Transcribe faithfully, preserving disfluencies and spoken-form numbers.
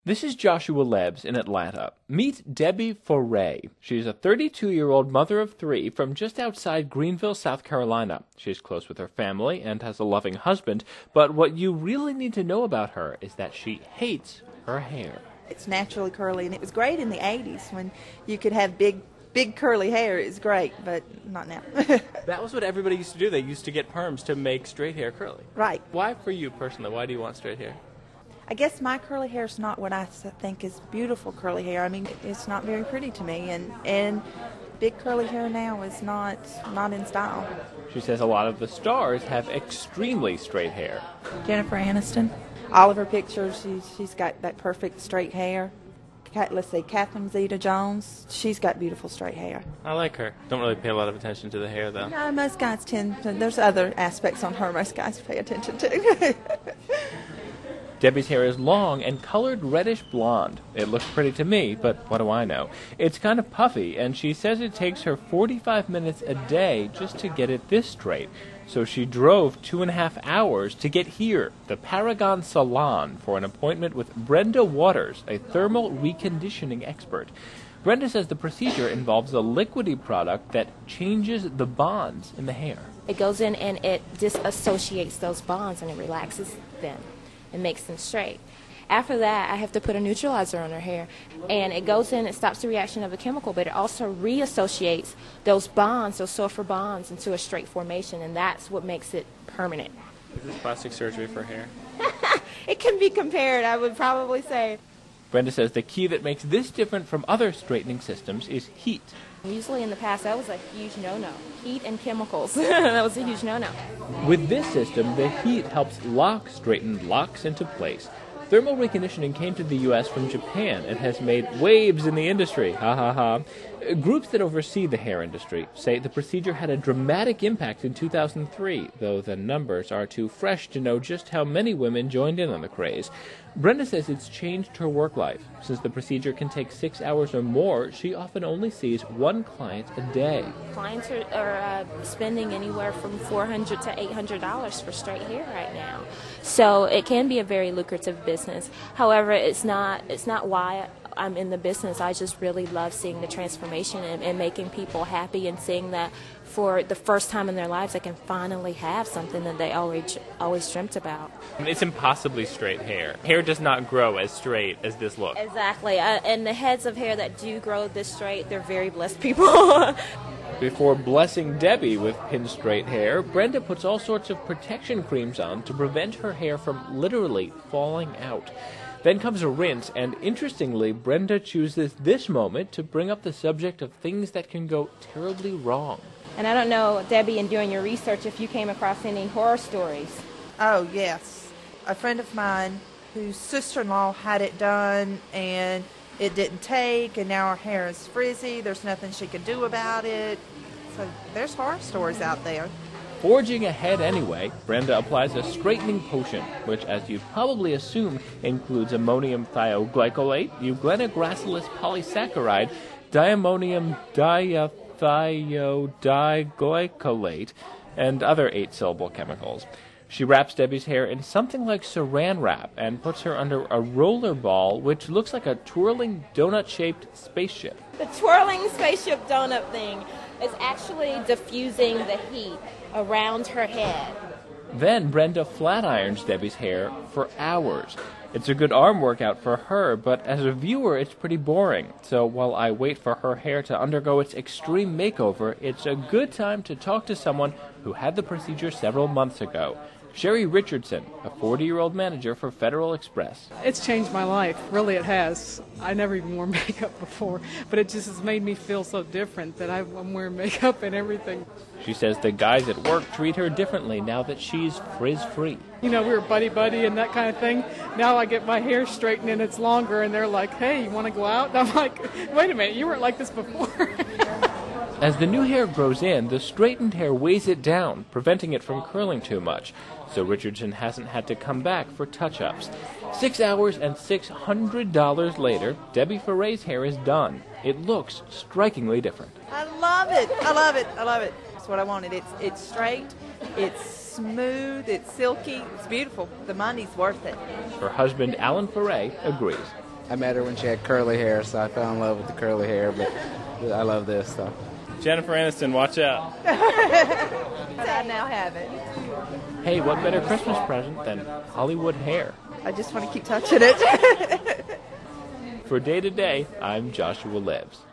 This is Joshua Lebs in Atlanta. Meet Debbie Foray. She's a thirty-two-year-old mother of three from just outside Greenville, South Carolina. She's close with her family and has a loving husband, but what you really need to know about her is that she hates her hair. It's naturally curly, and it was great in the eighties when you could have big, big curly hair. It was great, but not now. That was what everybody used to do. They used to get perms to make straight hair curly. Right. Why for you personally? Why do you want straight hair? I guess my curly hair is not what I think is beautiful curly hair. I mean, it's not very pretty to me, and, and big curly hair now is not not in style. She says a lot of the stars have extremely straight hair. Jennifer Aniston, all of her pictures, she's, she's got that perfect straight hair. Let's see, Catherine Zeta-Jones, she's got beautiful straight hair. I like her. Don't really pay a lot of attention to the hair, though. No, most guys tend to, there's other aspects on her most guys pay attention to. Debbie's hair is long and colored reddish blonde. It looks pretty to me, but what do I know? It's kind of puffy, and she says it takes her forty-five minutes a day just to get it this straight. So she drove two and a half hours to get here, the Paragon Salon, for an appointment with Brenda Waters, a thermal reconditioning expert. Brenda says the procedure involves a liquidy product that changes the bonds in the hair. It goes in and it disassociates those bonds and it relaxes them. It makes them straight. After that, I have to put a neutralizer on her hair, and it goes in, it stops the reaction of the chemical, but it also reassociates those bonds, those sulfur bonds, into a straight formation, and that's what makes it permanent. Is this plastic surgery for hair? It can be compared, I would probably say. Brenda says the key that makes this different from other straightening systems is heat. Usually in the past, that was a huge no-no. Heat and chemicals, that was a huge no-no. With this system, the heat helps lock straightened locks into place. Thermal reconditioning came to the U S from Japan and has made waves in the industry. Ha ha ha. Groups that oversee the hair industry say the procedure had a dramatic impact in two thousand three, though the numbers are too fresh to know just how many women joined in on the craze. Brenda says it's changed her work life. Since the procedure can take six hours or more, she often only sees one client a day. Clients are, are uh, spending anywhere from four hundred dollars to eight hundred dollars for straight hair right now. So it can be a very lucrative business. However, it's not, it's not why I'm in the business. I just really love seeing the transformation and, and making people happy and seeing that for the first time in their lives they can finally have something that they always always dreamt about. It's impossibly straight hair. Hair does not grow as straight as this looks. Exactly. Uh, and the heads of hair that do grow this straight, they're very blessed people. Before blessing Debbie with pin straight hair, Brenda puts all sorts of protection creams on to prevent her hair from literally falling out. Then comes a rinse, and interestingly, Brenda chooses this moment to bring up the subject of things that can go terribly wrong. And I don't know, Debbie, in doing your research, if you came across any horror stories. Oh, yes. A friend of mine whose sister-in-law had it done, and it didn't take, and now her hair is frizzy. There's nothing she can do about it. So there's horror stories out there. Forging ahead anyway, Brenda applies a straightening potion, which, as you probably assume, includes ammonium thioglycolate, euglenogracilis polysaccharide, diammonium diethiodiglycolate, and other eight-syllable chemicals. She wraps Debbie's hair in something like saran wrap and puts her under a roller ball, which looks like a twirling donut-shaped spaceship. The twirling spaceship donut thing is actually diffusing the heat around her head. Then Brenda flat irons Debbie's hair for hours. It's a good arm workout for her, but as a viewer, it's pretty boring. So while I wait for her hair to undergo its extreme makeover, it's a good time to talk to someone who had the procedure several months ago. Sherry Richardson, a forty-year-old manager for Federal Express. It's changed my life. Really, it has. I never even wore makeup before, but it just has made me feel so different that I'm wearing makeup and everything. She says the guys at work treat her differently now that she's frizz-free. You know, we were buddy-buddy and that kind of thing. Now I get my hair straightened and it's longer, and they're like, hey, you want to go out? And I'm like, wait a minute, you weren't like this before. As the new hair grows in, the straightened hair weighs it down, preventing it from curling too much. So Richardson hasn't had to come back for touch-ups. Six hours and six hundred dollars later, Debbie Foray's hair is done. It looks strikingly different. I love it. I love it. I love it. That's what I wanted. It's it's straight. It's smooth. It's silky. It's beautiful. The money's worth it. Her husband, Alan Foray, agrees. I met her when she had curly hair, so I fell in love with the curly hair, but I love this stuff. Jennifer Aniston, watch out. But I now have it. Hey, what better Christmas present than Hollywood hair? I just want to keep touching it. For Day to Day, I'm Joshua Libbs.